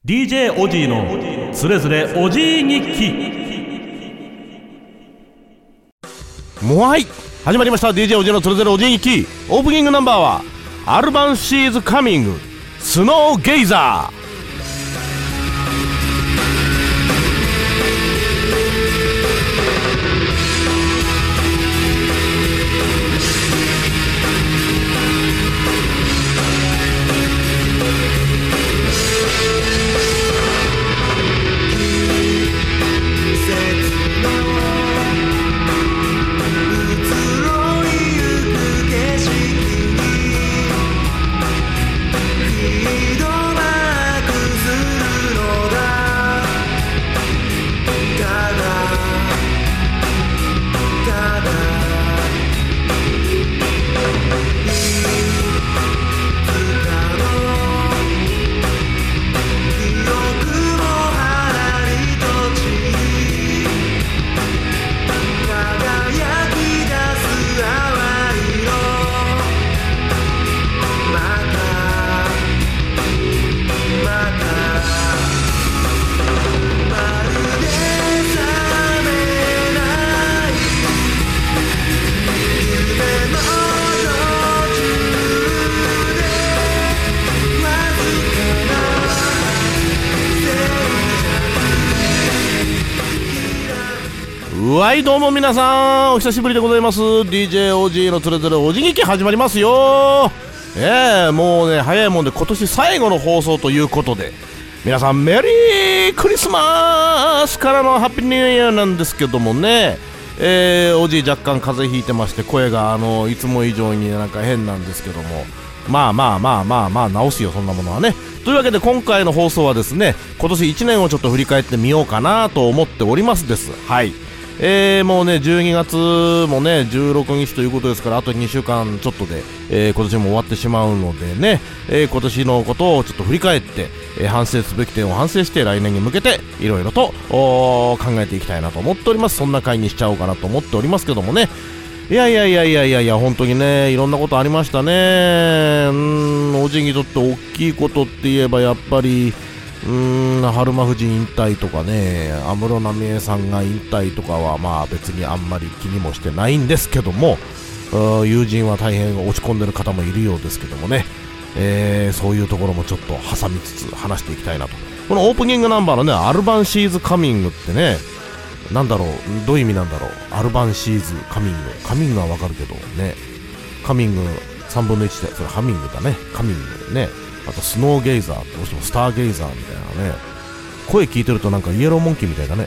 DJ おじいのつれづれおじい日記。もうはい始まりました DJ おじいのつれづれおじい日記。オープニングナンバーはアルバンシーズカミングスノーゲイザー。はいどうも皆さんお久しぶりでございます。 DJOG のつれづれおじぎき始まりますよ。もうね早いもんで今年最後の放送ということで皆さんメリークリスマスからのハッピーニューイヤーなんですけどもね、おじい若干風邪ひいてまして声がいつも以上になんか変なんですけどもまあ直すよそんなものはね。というわけで今回の放送はですね今年1年をちょっと振り返ってみようかなと思っておりますです。はい、もうね12月もね16日ということですからあと2週間ちょっとで、今年も終わってしまうのでね、今年のことをちょっと振り返って、反省すべき点を反省して来年に向けていろいろと考えていきたいなと思っております。そんな回にしちゃおうかなと思っておりますけどもね。いや本当にねいろんなことありましたね。おじにとって大きいことって言えばやっぱり春馬富士引退とかね安室奈美恵さんが引退とかはまあ別にあんまり気にもしてないんですけども友人は大変落ち込んでる方もいるようですけどもね、そういうところもちょっと挟みつつ話していきたいなと。このオープニングナンバーのねアルバンシーズカミングってねなんだろうどういう意味なんだろう。アルバンシーズカミングはわかるけどねカミング3分の1でそれハミングだねカミングね。あとスノーゲイザーってどうしてもスターゲイザーみたいなね声聞いてるとなんかイエローモンキーみたいだね。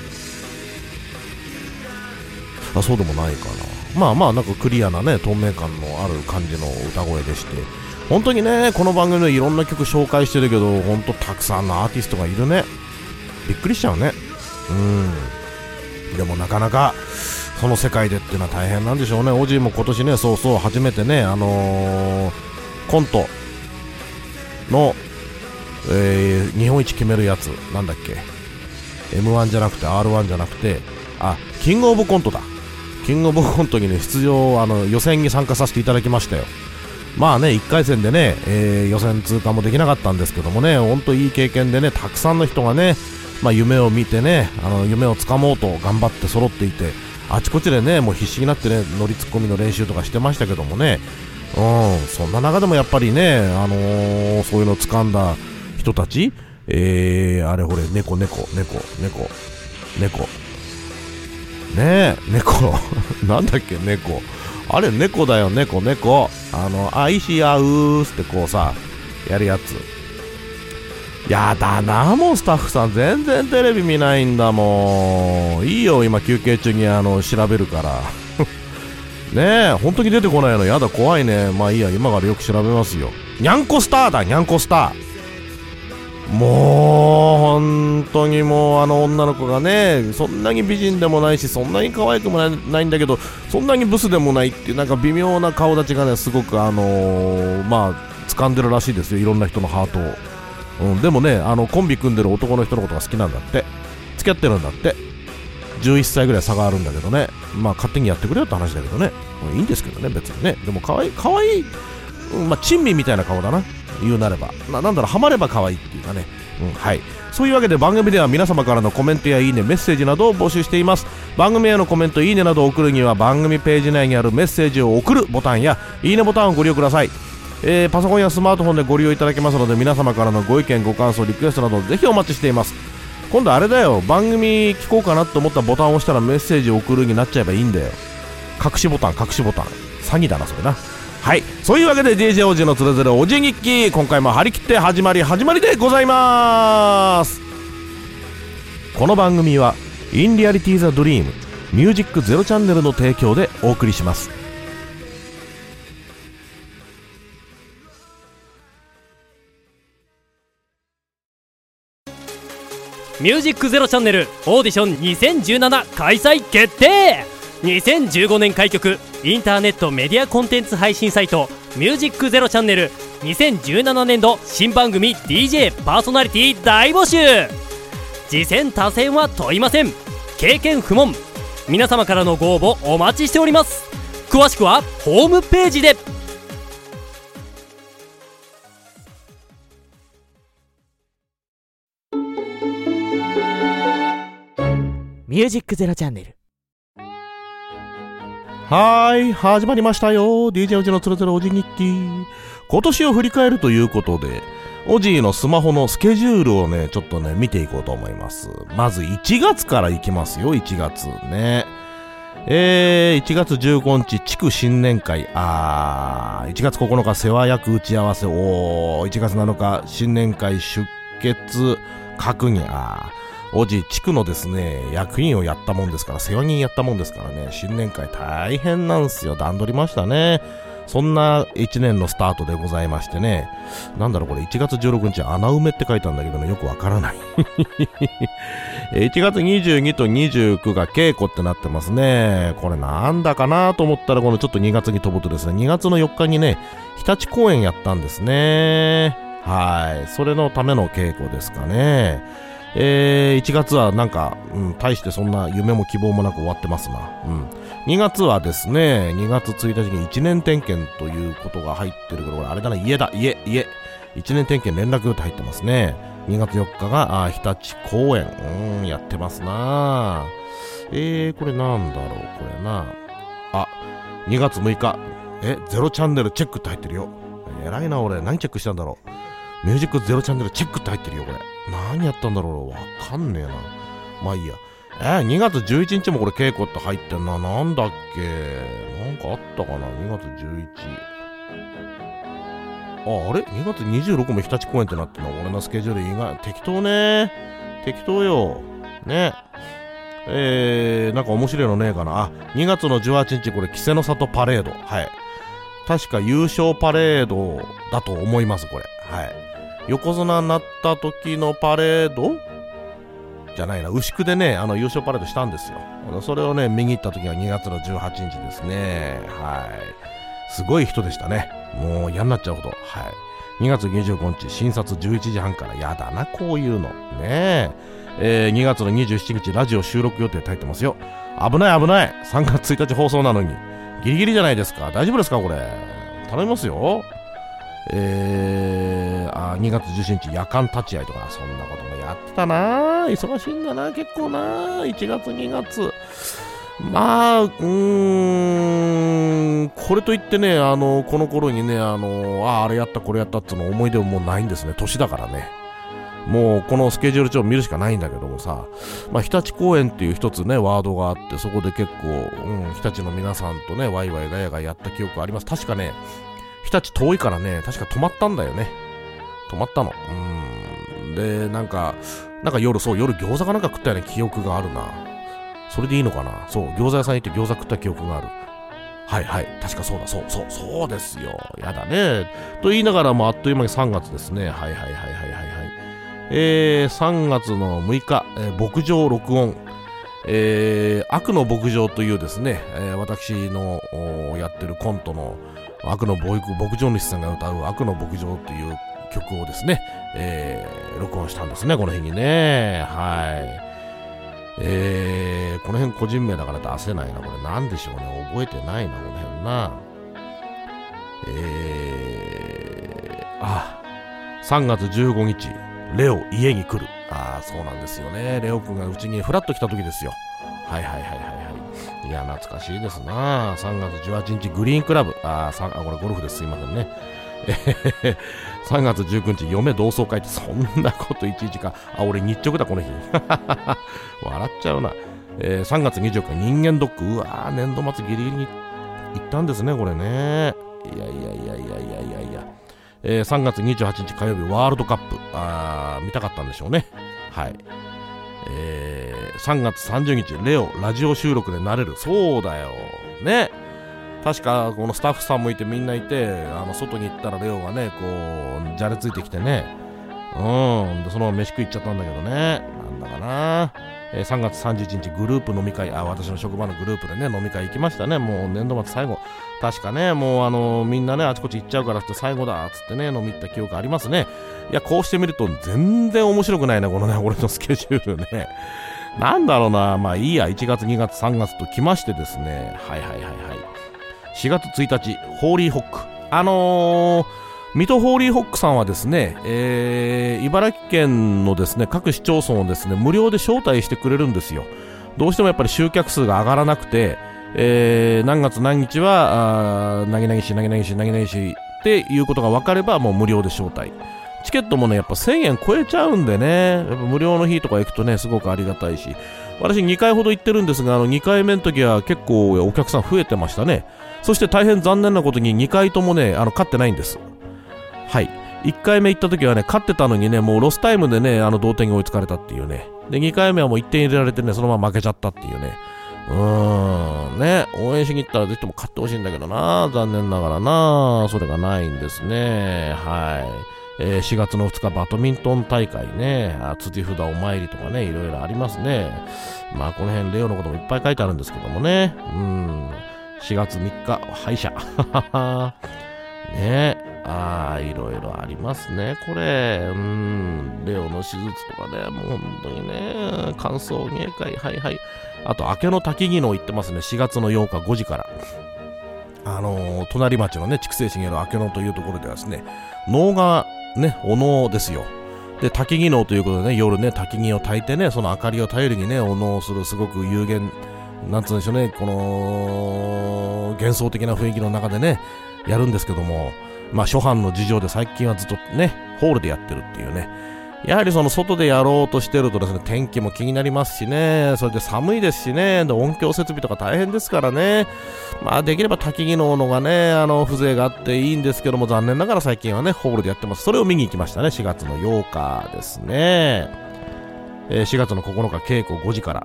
そうでもないかな。まあなんかクリアなね透明感のある感じの歌声でして本当にねこの番組でいろんな曲紹介してるけど本当たくさんのアーティストがいるね。びっくりしちゃうね。でもなかなかその世界でっていうのは大変なんでしょうね。おじいも今年ねそう初めてねコントの、日本一決めるやつなんだっけ M1 じゃなくて R1 じゃなくてキングオブコントだ。キングオブコントにね出場予選に参加させていただきましたよ。まあね1回戦でね、予選通過もできなかったんですけどもねほんといい経験でねたくさんの人がね夢を見てね夢をつかもうと頑張って揃っていてあちこちでねもう必死になってね乗りツッコミの練習とかしてましたけどもねそんな中でもやっぱりねそういうのを掴んだ人たちあれほれ猫ねえ猫なんだっけ猫あれ猫だよ猫愛し合うってこうさやるやつ。やだなもうスタッフさん全然テレビ見ないんだもん。いいよ今休憩中に調べるからねえ本当に出てこないのやだ怖いね。まあいいや今からよく調べますよ。ニャンコスターだニャンコスター。もう本当にもう女の子がねそんなに美人でもないしそんなに可愛くもないんだけどそんなにブスでもないっていうなんか微妙な顔立ちがねすごく掴んでるらしいですよいろんな人のハートを。でもねコンビ組んでる男の人のことが好きなんだって付き合ってるんだって11歳ぐらい差があるんだけどねまあ勝手にやってくれよって話だけどねいいんですけどね別にね。でも可愛い珍味みたいな顔だな言うなればなんだろうハマれば可愛いっていうかねはい。そういうわけで番組では皆様からのコメントやいいね、メッセージなどを募集しています。番組へのコメント、いいねなどを送るには番組ページ内にあるメッセージを送るボタンやいいねボタンをご利用ください。パソコンやスマートフォンでご利用いただけますので、皆様からのご意見ご感想リクエストなどぜひお待ちしています。今度あれだよ、番組聞こうかなと思ったボタンを押したらメッセージを送るになっちゃえばいいんだよ。隠しボタン詐欺だなそれな。はい、そういうわけで DJ おじのつれづれおじ日記、今回も張り切って始まりでございます。この番組は In Reality the Dream ミュージックゼロチャンネルの提供でお送りします。 ミュージックゼロチャンネルオーディション2017開催決定。2015年開局インターネットメディアコンテンツ配信サイトミュージックゼロチャンネル、2017年度新番組 DJ パーソナリティ大募集。次戦他戦は問いません。経験不問。皆様からのご応募お待ちしております。詳しくはホームページで。 ミュージックゼロチャンネル。 はい、始まりましたよ。DJ おじのつれづれおじ日記。今年を振り返るということで、おじのスマホのスケジュールをね、ちょっとね、見ていこうと思います。まず1月からいきますよ、1月ね。1月15日、地区新年会。1月9日、世話役打ち合わせ。1月7日、新年会出欠閣議。おじ地区のですね役員をやったもんですから、世話人やったもんですからね、新年会大変なんすよ。段取りましたね。そんな1年のスタートでございましてね、なんだろうこれ、1月16日穴埋めって書いたんだけどね、よくわからない1月22と29が稽古ってなってますね。これなんだかなと思ったら、このちょっと2月に飛ぶとですね、2月の4日にね日立公演やったんですね。はい、それのための稽古ですかね。1月はなんか、大してそんな夢も希望もなく終わってますな。2月はですね、2月1日に1年点検ということが入ってるけど、これあれだね、家。1年点検連絡って入ってますね。2月4日が日立公園、やってますな。これなんだろう、これな。2月6日、ゼロチャンネルチェックって入ってるよ。偉いな俺、何チェックしたんだろう。ミュージックゼロチャンネルチェックって入ってるよ、これ。何やったんだろう、わかんねえな。まあいいや。2月11日もこれ稽古って入ってんな。なんだっけ、なんかあったかな。2月11。あれ ?2 月26も日立公演ってなってんの。俺のスケジュール以外、適当ね。適当よ。ね。なんか面白いのねえかな。2月の18日これ、稀勢の里パレード。はい。確か優勝パレードだと思います、これ。はい。横綱になった時のパレードじゃないな、牛久でね優勝パレードしたんですよ。それをね見に行った時は2月の18日ですね。はい、すごい人でしたね。もう嫌になっちゃうほど。はい、2月25日診察11時半から。やだなこういうのね。2月の27日ラジオ収録予定って入ってますよ。危ない3月1日放送なのにギリギリじゃないですか。大丈夫ですかこれ。頼みますよ。2月17日夜間立ち会いとか、そんなこともやってたな。忙しいんだな結構な。1月2月まあこれといってねこの頃にねあれやったこれやったっていうの思い出ももうないんですね。年だからね、もうこのスケジュール帳を見るしかないんだけどもさ、日立公園っていう一つねワードがあって、そこで結構、日立の皆さんとねワイワイガヤガヤやった記憶あります。確かね日立遠いからね、確か泊まったんだよね。泊まったの。でなんか夜餃子かなんか食ったような記憶があるな。それでいいのかな。そう、餃子屋さん行って餃子食った記憶がある。はい確かそうだ。そうですよ。やだねと言いながらもあっという間に3月ですね。はい。3月の6日、牧場録音、悪の牧場というですね、私のやってるコントの悪の牧場主さんが歌う悪の牧場という曲をですね、録音したんですね、この日にね。はい。この辺個人名だから出せないな。これなんでしょうね。覚えてないな、この辺な。3月15日、 レオ家に来る。そうなんですよね。レオくんがうちにフラッと来た時ですよ。はいいや懐かしいですな。3月18日グリーンクラブ。これゴルフです、すいませんね。3月19日嫁同窓会って、そんなこといちいちか。俺日直だこの日。笑っちゃうな。3月24日人間ドック。年度末ギリギリに行ったんですねこれね。いや3月28日火曜日ワールドカップ。見たかったんでしょうね。はい。3月30日レオラジオ収録でなれる。そうだよね。確かこのスタッフさんもいてみんないて、外に行ったらレオがねこうじゃれついてきてね、でそのまま飯食い行っちゃったんだけどね。なんだかな。3月31日グループ飲み会。私の職場のグループでね飲み会行きましたね。もう年度末最後、確かね、もうみんなねあちこち行っちゃうからって最後だっつってね飲み行った記憶ありますね。いやこうしてみると全然面白くないねこのね俺のスケジュールね。なんだろうな。まあいいや。1月2月3月と来ましてですね。4月1日ホーリーホック。水戸ホーリーホックさんはですね、茨城県のですね各市町村をですね無料で招待してくれるんですよ。どうしてもやっぱり集客数が上がらなくて、何月何日はなぎなぎしっていうことが分かればもう無料で招待。チケットもねやっぱ1000円超えちゃうんでね、やっぱ無料の日とか行くとねすごくありがたいし、私2回ほど行ってるんですが、2回目の時は結構お客さん増えてましたね。そして大変残念なことに2回ともね勝ってないんです。はい。1回目行った時はね勝ってたのにねもうロスタイムでね同点に追いつかれたっていうね。で2回目はもう1点入れられてねそのまま負けちゃったっていうね。ね、応援しに行ったらぜひとも勝ってほしいんだけどな。残念ながらなそれがないんですね。はい。4月の2日バドミントン大会ね、辻札お参りとかねいろいろありますね。まあこの辺レオのこともいっぱい書いてあるんですけどもね。4月3日歯医者ね、いろいろありますねこれ。レオの手術とかねもう本当にね歓送迎会。あと明けの滝技能行ってますね。4月の8日5時から隣町のね筑西市にある明けのというところではですね能がねお能ですよ。で滝技能ということでね夜ね滝木を焚いてねその明かりを頼りにねお能をするすごく有限なんつうんでしょうね、この幻想的な雰囲気の中でねやるんですけども、まあ初版の事情で最近はずっとねホールでやってるっていうね。やはりその外でやろうとしてるとですね天気も気になりますしね、それで寒いですしね、で音響設備とか大変ですからね。まあできれば滝技能のがね風情があっていいんですけども、残念ながら最近はねホールでやってます。それを見に行きましたね。4月の8日ですね。4月の9日稽古5時から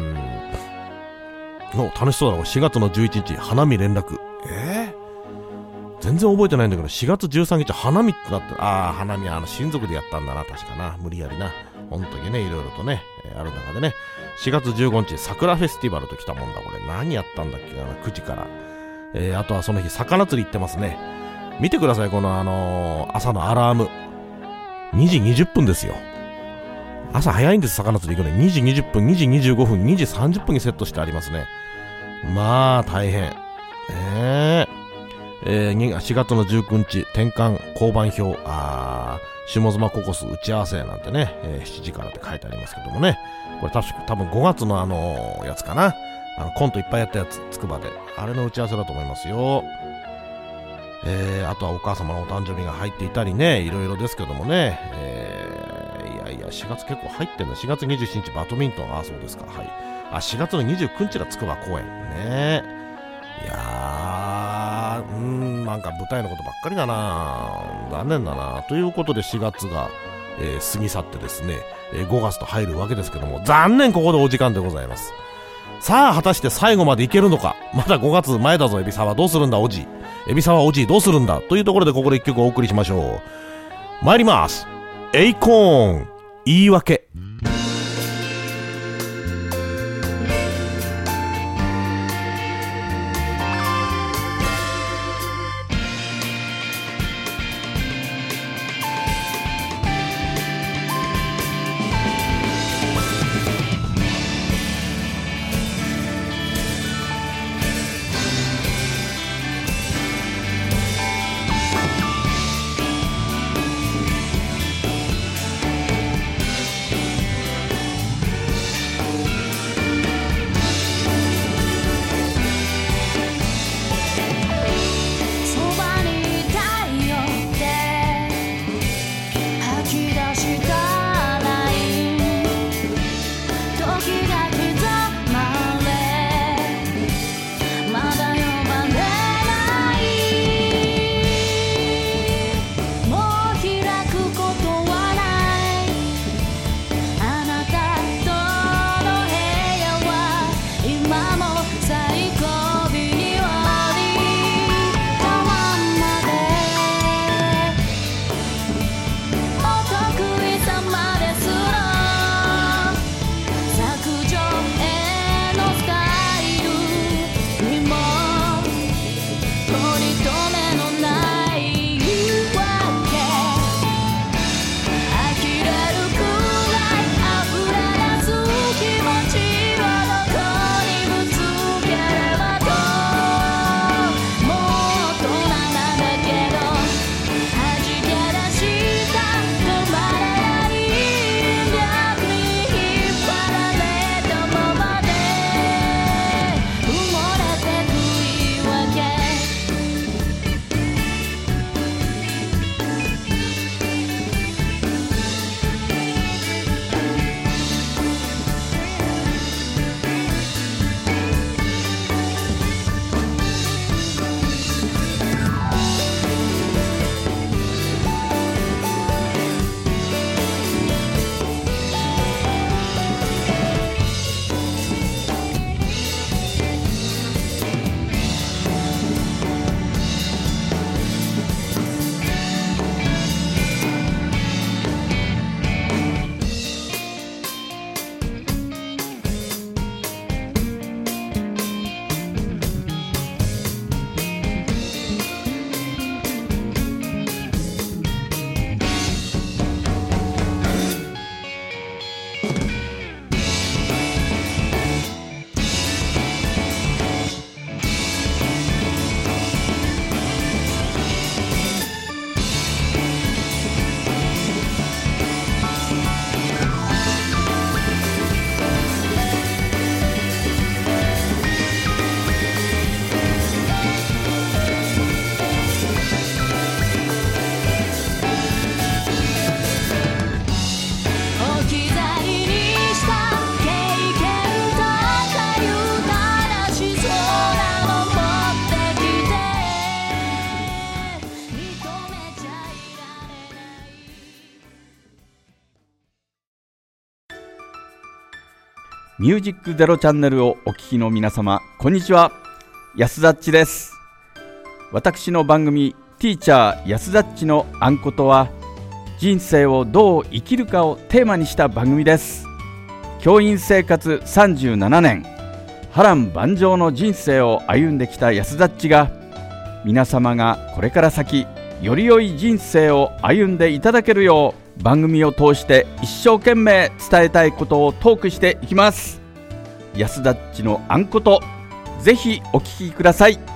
楽しそうだな。4月の11日花見連絡。全然覚えてないんだけど4月13日花見ってなって、花見親族でやったんだな確かな。無理やりな本当にねいろいろとね、ある中でね4月15日桜フェスティバルときたもんだ。これ何やったんだっけかな。9時から、あとはその日魚釣り行ってますね。見てくださいこの朝のアラーム2時20分ですよ。朝早いんです。魚釣り行くのに2時20分2時25分2時30分にセットしてありますね。まあ大変4月の19日転換交番表下妻ココス打ち合わせなんてね、7時からって書いてありますけどもね、これ多分5月のやつかな。コントいっぱいやったやつつくばであれの打ち合わせだと思いますよ。あとはお母様のお誕生日が入っていたりねいろいろですけどもね、いや4月結構入ってんだ。4月27日バドミントン。そうですか。はい。4月の29日がつくば公演ね。いやーなんか舞台のことばっかりだな。残念だな。ということで4月が、過ぎ去ってですね、5月と入るわけですけども、残念ここでお時間でございます。さあ果たして最後までいけるのか。まだ5月前だぞ。海老沢どうするんだおじ。海老沢おじどうするんだというところでここで一曲お送りしましょう。参ります。エイコーン言い訳。 ミュージックゼロチャンネルをお聞きの皆様、こんにちは。安田っちです。私の番組ティーチャー安田っちのあんことは、人生をどう生きるかをテーマにした番組です。教員生活37年、波乱万丈の人生を歩んできた安田っちが、皆様がこれから先より良い人生を歩んでいただけるよう、番組を通して一生懸命伝えたいことをトークしていきます。安田っちのあんこと、ぜひお聞きください。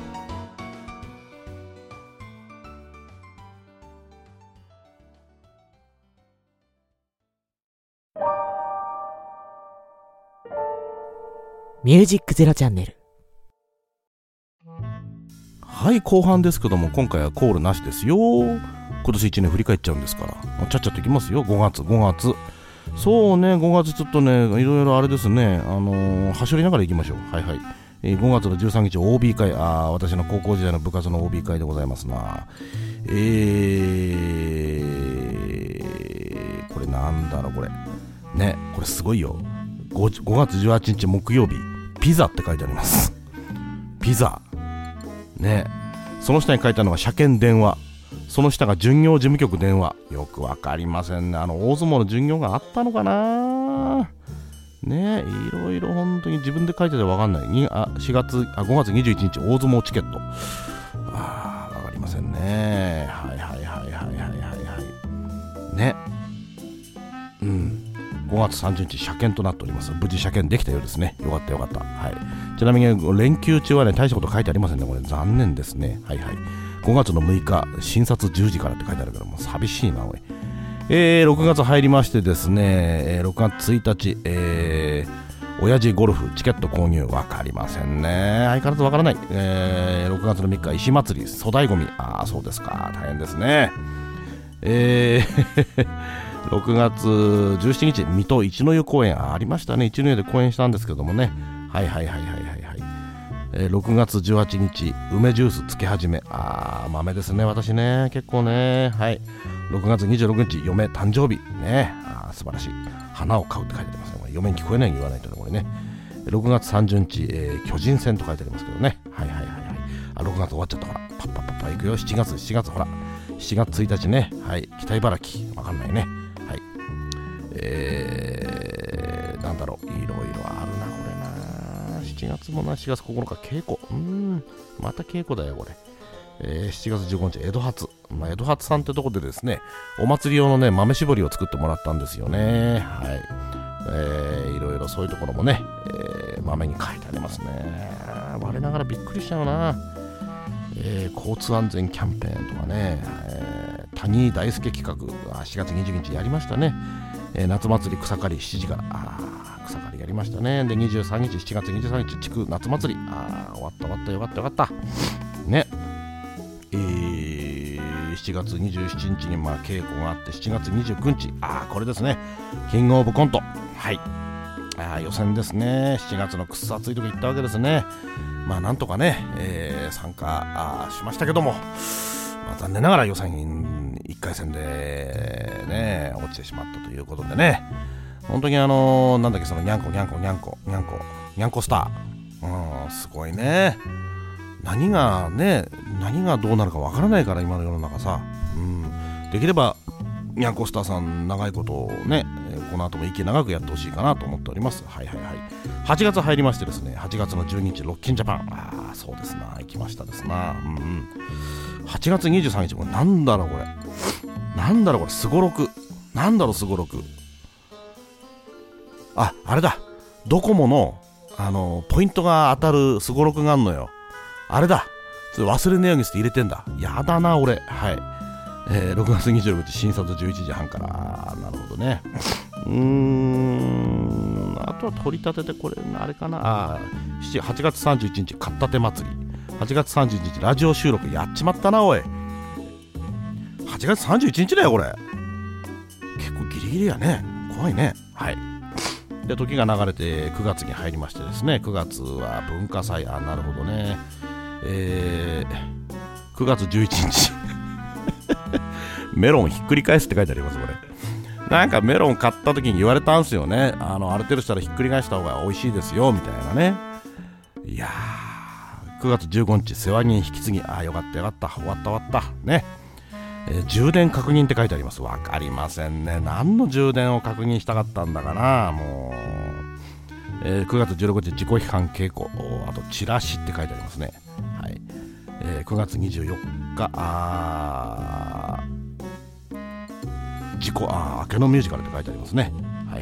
ミュージックゼロチャンネル。 はい、後半ですけども、今回はコールなしですよ。今年1年振り返っちゃうんですから、ちゃっちゃといきますよ。5月そうね、5月ちょっとね、いろいろあれですね、はしょりながらいきましょう。はいはい。5月の13日 OB 会、私の高校時代の部活の OB 会でございますな。これなんだろう、これね、これすごいよ。5月18日木曜日、ピザって書いてあります。ピザね、その下に書いてあるのが車検電話、その下が巡業事務局電話。よくわかりませんね。大相撲の巡業があったのかなね。いろいろ本当に自分で書いててわかんない。5月21日大相撲チケット。わかりませんね。はいね。5月30日車検となっております。無事車検できたようですね。よかった。はい。ちなみに連休中はね、大したこと書いてありませんね。これ残念ですね。はい。5月の6日診察10時からって書いてあるけども、寂しいなおい。6月入りましてですね、6月1日、親父ゴルフチケット購入。わかりませんね。相変わらずわからない。6月の3日石祭り粗大ゴミ。そうですか、大変ですね。6月17日水戸一の湯公園ありましたね。一の湯で公演したんですけどもね。はい。6月18日梅ジュースつけ始め。豆ですね、私ね、結構ね。はい。6月26日嫁誕生日ね。素晴らしい。花を買うって書いてありますね。これ嫁に聞こえないように言わないとね、これね。6月30日、巨人戦と書いてありますけどね。はい。6月終わっちゃったからパッ行くよ。7月ほら、7月1日ね。はい。北茨城わかんないね。はい。なんだろう、いろいろあるなこれな。7月もな、4月9日稽古。また稽古だよこれ。7月15日江戸初。江戸初さんってとこでですね、お祭り用のね豆絞りを作ってもらったんですよね。はい。いろいろそういうところもね、豆に書いてありますね。我ながらびっくりしちゃうな。交通安全キャンペーンとかね、谷大輔企画4月20日やりましたね。夏祭り草刈り7時から草刈りやりましたね。で23日7月23日地区夏祭り終わったよかったね。7月27日に稽古があって、7月29日これですね、キングオブコント。はい。予選ですね。7月のくっそ暑いとこ行ったわけですね。なんとかね、参加しましたけども、残念ながら予選1回戦でね落ちてしまったということでね、本当になんだっけ、そのにゃんこスター、すごいね。何がどうなるかわからないから、今の世の中さ。できればにゃんこスターさん長いことをね、この後も息長くやってほしいかなと思っております。はい。8月入りましてですね、8月の12日ロッキンジャパン。そうですな、行きましたですな。8月23日もなんだろうこれすごろく。すごろく。あれだ、ドコモのポイントが当たるすごろくがあんのよ。あれだ、それ忘れねえようにして入れてんだ。やだな俺。はい。6月26日診察11時半から。なるほどね。あとは取り立てて、これあれかな。8月31日買ったて祭り。8月31日ラジオ収録やっちまったなおい。8月31日だよこれ。結構ギリギリやね。怖いね。はい。で時が流れて9月に入りましてですね、9月は文化祭。なるほどね。9月11日メロンひっくり返すって書いてありますこれ。 なんかメロン買った時に言われたんすよね。ある程度したらひっくり返した方が美味しいですよみたいなね。いやー、9月15日世話人引き継ぎ、よかったよかった、終わったね。充電確認って書いてあります。わかりませんね。何の充電を確認したかったんだかな。もう、9月16日自己批判稽古、あとチラシって書いてありますね。はい。9月24日明けのミュージカルって書いてありますね。はい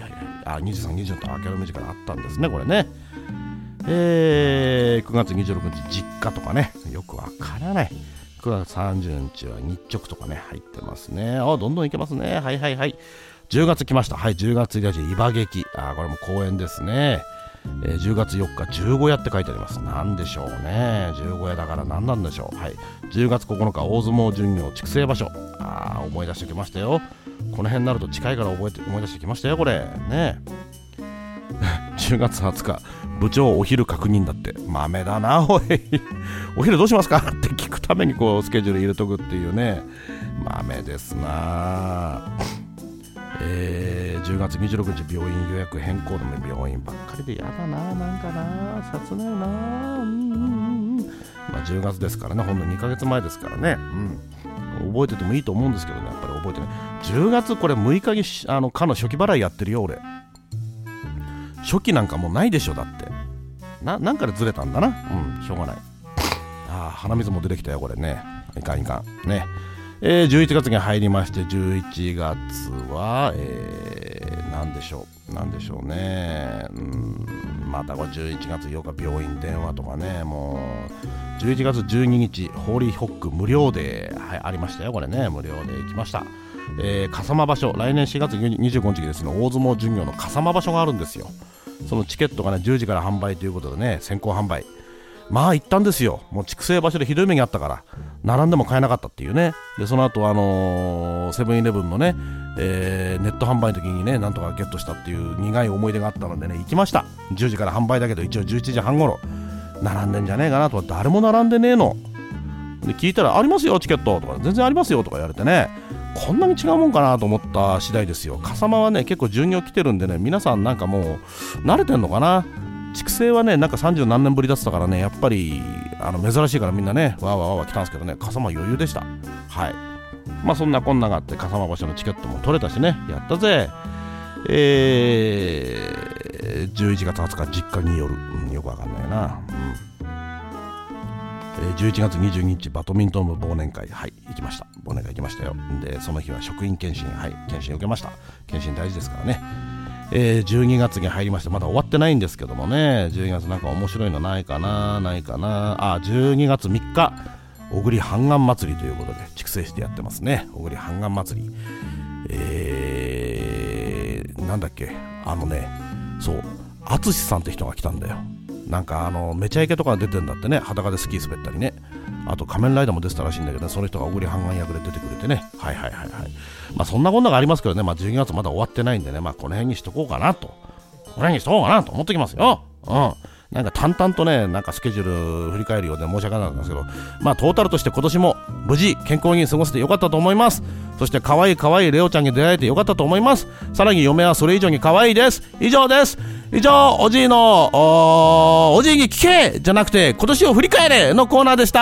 。23、24と明けのミュージカルあったんですね、これね。9月26日実家とかね、よくわからない。9月30日は日直とかね、入ってますね。どんどんいけますね。はい。10月来ました。はい、10月1日、イバ劇。これも公演ですね。10月4日、十五夜って書いてあります。なんでしょうね。十五夜だから何なんでしょう。はい。10月9日、大相撲巡業畜生場所。思い出してきましたよ。この辺になると近いから思い出してきましたよ、これ。ね。10月20日、部長お昼確認だって。豆だな、おい。お昼どうしますかって聞くためにこうスケジュール入れとくっていうね。豆ですな。10月26日病院予約変更でも病院ばっかりでやだな、なんかな、切ないな。10月ですからね、ほんの2ヶ月前ですからね。覚えててもいいと思うんですけどね、やっぱり覚えてない。10月これ6日にかの初期払いやってるよ、俺。初期なんかもうないでしょ、だってなんかでずれたんだな。しょうがない。鼻水も出てきたよ、これね。いかんね。11月に入りまして、11月は、なんでしょうね。またこれ11月8日病院電話とかね。もう11月12日ホーリーホック無料で、ありましたよ、これね。無料で行きました。笠間場所、来年4月25日にですね、大相撲巡業の笠間場所があるんですよ。そのチケットがね10時から販売ということでね、先行販売。行ったんですよ。もう畜生場所でひどい目にあったから並んでも買えなかったっていうね。でその後セブンイレブンのね、ネット販売の時にねなんとかゲットしたっていう苦い思い出があったのでね、行きました。10時から販売だけど一応11時半頃並んでんじゃねえかなと。誰も並んでねえので、聞いたらありますよチケットとか、全然ありますよとか言われてね、こんなに違うもんかなと思った次第ですよ。笠間はね結構巡業来てるんでね、皆さんなんかもう慣れてんのかな。畜生はねなんか30何年ぶりだったからね、やっぱり珍しいからみんなねわー来たんですけどね、笠間余裕でした。はい。そんなこんながあって笠間場所のチケットも取れたしね、やったぜ。11月20日実家による、よくわかんないな。11月22日バドミントン部忘年会、行きました。忘年会行きましたよ。でその日は職員検診、検診受けました。検診大事ですからね。12月に入りまして、まだ終わってないんですけどもね、12月なんか面白いのないかな。12月3日小栗半岸祭りということで筑西市でやってますね。小栗半岸祭り、なんだっけ、そう淳さんって人が来たんだよ。なんかめちゃイケとか出てんだってね、裸でスキー滑ったりね。あと仮面ライダーも出てたらしいんだけど、ね、その人が小栗半岸役で出てくれてね。そんなこんながありますけどね、12月まだ終わってないんでね、この辺にしとこうかなと思ってきますよ。なんか淡々とね、なんかスケジュール振り返るようで申し訳なかったんですけど、トータルとして今年も無事健康に過ごせてよかったと思います。そして可愛いレオちゃんに出会えてよかったと思います。さらに嫁はそれ以上に可愛いです。以上です。以上、おじいのおじいに聞けじゃなくて今年を振り返れのコーナーでした。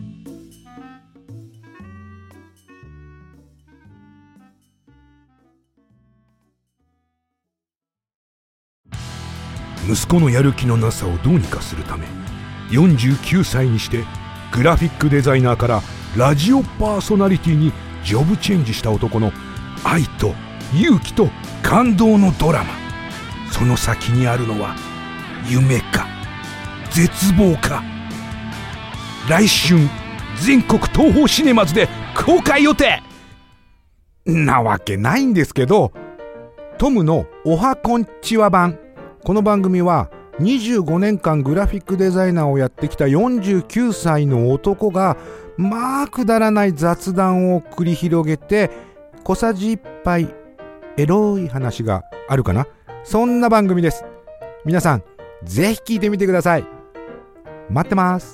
息子のやる気のなさをどうにかするため、49歳にしてグラフィックデザイナーからラジオパーソナリティにジョブチェンジした男の愛と勇気と感動のドラマ。その先にあるのは夢か絶望か。来春全国東宝シネマズで公開予定なわけないんですけど、トムのおはこんちは版。この番組は25年間グラフィックデザイナーをやってきた49歳の男がくだらない雑談を繰り広げて、小さじ1杯エロい話があるかな、そんな番組です。皆さんぜひ聞いてみてください。待ってます。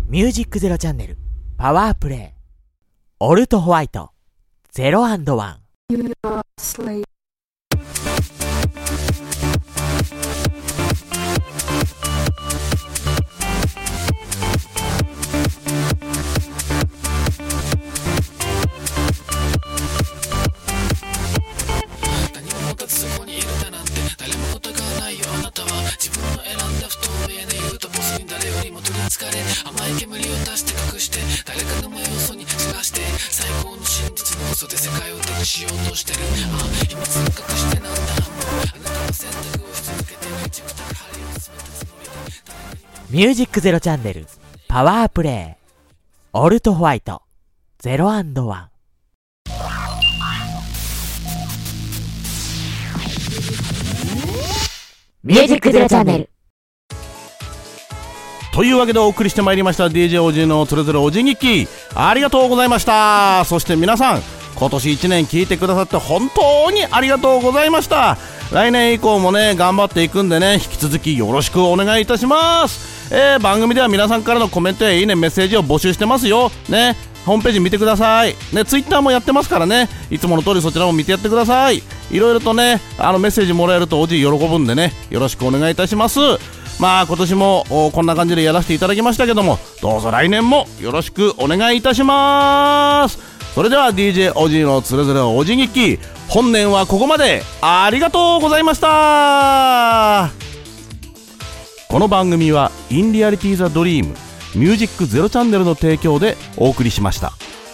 ミュージックゼロチャンネルパワープレイオルトホワイト0&1。ミュージックゼロチャンネルパワープレイオルトホワイト0&1。 ミュージックゼロチャンネルというわけでお送りしてまいりました DJOG のつれづれおじ日記、ありがとうございました。そして皆さん、今年1年聞いてくださって本当にありがとうございました。来年以降もね頑張っていくんでね、引き続きよろしくお願いいたします。番組では皆さんからのコメントやいいね、メッセージを募集してますよね。ホームページ見てくださいね。ツイッターもやってますからね、いつもの通りそちらも見てやってください。いろいろとねメッセージもらえるとおじ喜ぶんでね、よろしくお願いいたします。まあ今年もこんな感じでやらせていただきましたけども、どうぞ来年もよろしくお願いいたします。それでは DJ おじのつれづれおじ日記、本年はここまで。ありがとうございました。この番組はインリアリティザドリームミュージックゼロチャンネルの提供でお送りしました。